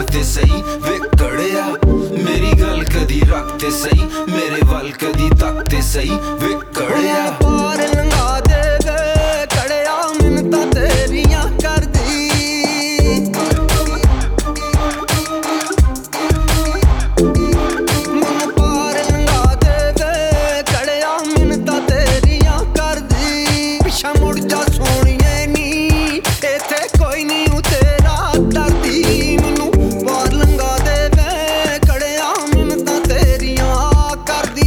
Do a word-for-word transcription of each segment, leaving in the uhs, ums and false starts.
ते सही वे कड़िया मेरी गल कदी रखते सही मेरे वल कदी तकते सही वे कड़िया पार लंघा दे वे कड़िया मिन्नतां तेरियां करदी मैनूं पार लंघा दे वे कड़िया मिन्नतां तेरियां करदी पिछा मुड़ जा सोहणीए नी इत्थे कोई नहीं ऊ तेरा डरदी मैनूं पार लंघा दे वे कड़िया मिन्नतां तेरियां करदी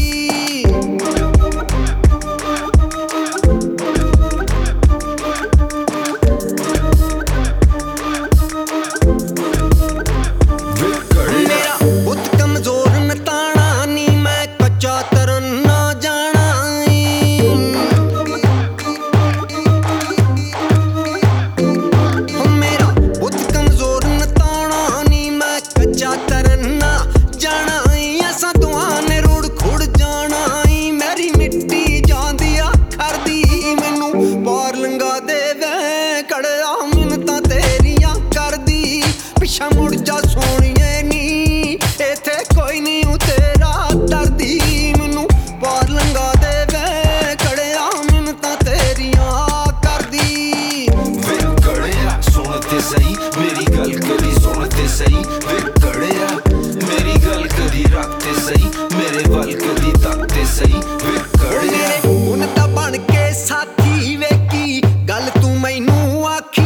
पिछा मुड़ जा सोहणीए नी इत्थे कोई नहीं ऊ तेरा डरदी मैनूं पार लंघा दे वे कड़िया मिन्नतां तेरियां करदी वे कड़िया सुण ते सही मेरी गल कदी सुण ते सही वे कड़िया मेरी गल कदी रखते सही मेरे वल कदी तकते सही वे कड़िया हुण तां बण के साथी वे की गल तूं मैनूं आखी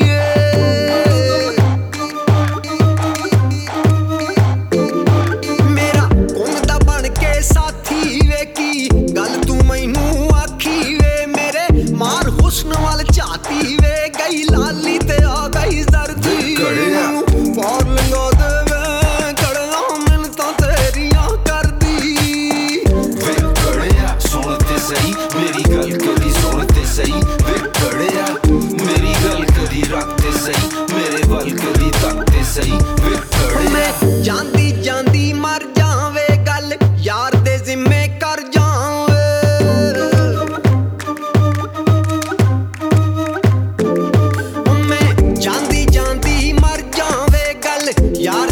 हुस्न वाल झाती वे गई लाली ते आ गई जर्दी पार लंघा दे वे कड़िया मिन्नतां तेरियां करदी वे कड़िया सुण ते सही मेरी गल कदी सुण ते सही वे कड़िया मेरी गल कदी रखते सही मेरे वल कदी तकते सही वे कड़िया जांदी जांदी मर जावे गल यार दे जिम्मे कर जावे यार